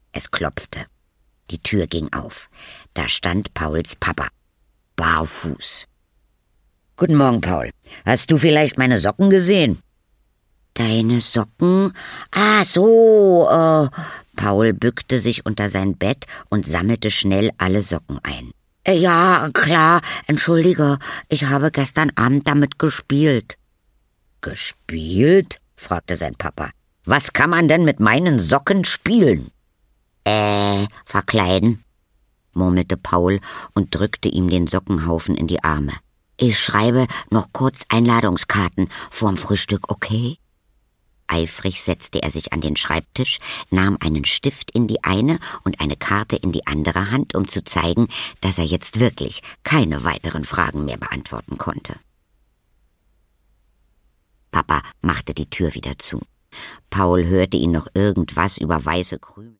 Es klopfte. Die Tür ging auf. Da stand Pauls Papa, barfuß. »Guten Morgen, Paul. Hast du vielleicht meine Socken gesehen?« »Deine Socken? Ah, so, Paul bückte sich unter sein Bett und sammelte schnell alle Socken ein. »Ja, klar, entschuldige, ich habe gestern Abend damit gespielt.« »Gespielt?« fragte sein Papa. »Was kann man denn mit meinen Socken spielen?« Verkleiden«, murmelte Paul und drückte ihm den Sockenhaufen in die Arme. »Ich schreibe noch kurz Einladungskarten vorm Frühstück, okay?« Eifrig setzte er sich an den Schreibtisch, nahm einen Stift in die eine und eine Karte in die andere Hand, um zu zeigen, dass er jetzt wirklich keine weiteren Fragen mehr beantworten konnte. Papa machte die Tür wieder zu. Paul hörte ihn noch irgendwas über weiße Krümel.